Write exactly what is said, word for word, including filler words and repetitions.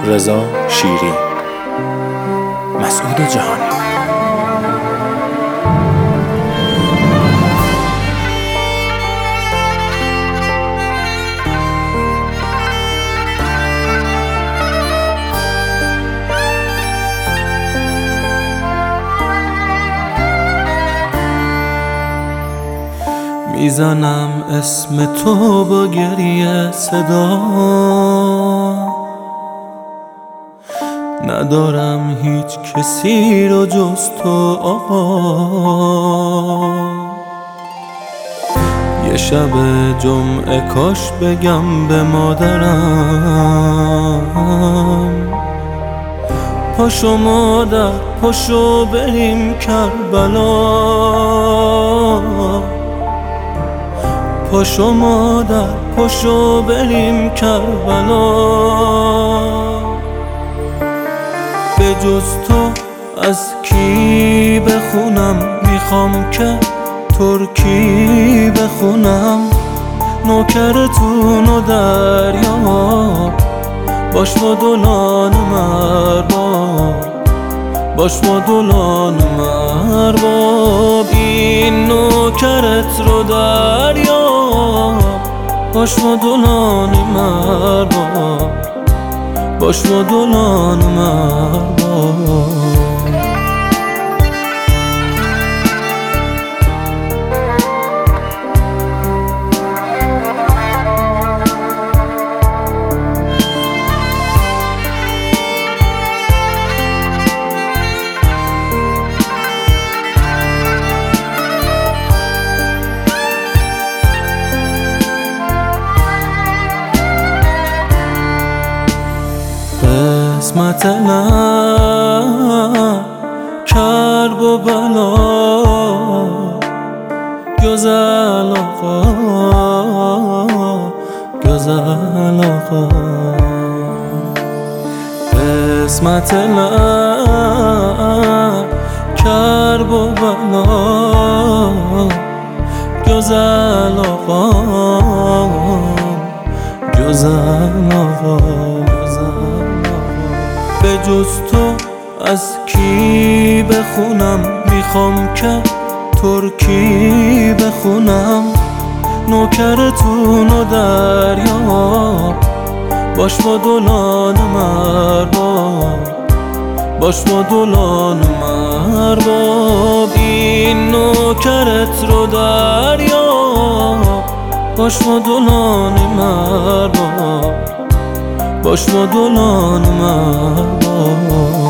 رضا شیری. مسعود جهانی. میزنم اسم تو با گریه صدا، ندارم هیچ کسی رو جز تو آقا. یه شب جمعه کاش بگم به مادرم، پاشو مادر پاشو بریم کربلا. پاشو مادر پاشو بریم کربلا. به جز تو از کی بخونم، میخوام که ترکی بخونم. نوکرتون و دریا باش با دولان مرباب، باش با دولان مرباب. این نوکرت رو دریا باش با دولان مرباب، باش با دولان مرباب. قسمت من کرب و بلا، گزل آقا گزل آقا. قسمت من کرب و بلا، گزل آقا گزل آقا. به جز تو از کی بخونم، میخوام که ترکی بخونم. نوکرتون و دریا باش با دولان مرباب، باش با دولان مرباب. این نوکرت رو دریا باش با دولان مرباب، باش با دولان مرباب.